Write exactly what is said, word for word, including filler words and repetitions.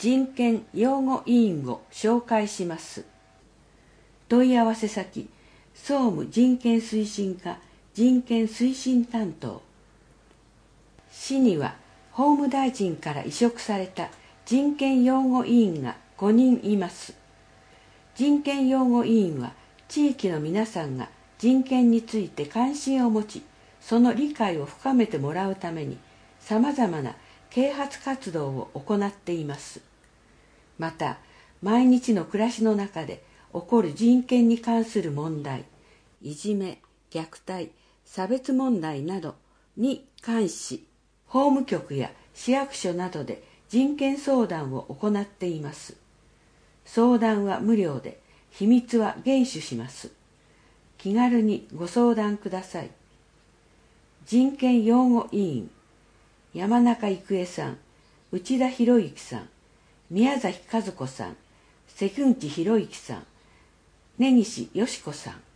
人権擁護委員を紹介します。問い合わせ先、総務人権推進課人権推進担当。市には法務大臣から委嘱された人権擁護委員がごにんいます。人権擁護委員は地域の皆さんが人権について関心を持ち、その理解を深めてもらうためにさまざまな啓発活動を行っています。また、毎日の暮らしの中で起こる人権に関する問題、いじめ、虐待、差別問題などに関し、法務局や市役所などで人権相談を行っています。相談は無料で、秘密は厳守します。気軽にご相談ください。人権擁護委員、山中郁恵さん、内田博之さん、宮崎和子さん、関口博之さん、根岸よし子さん。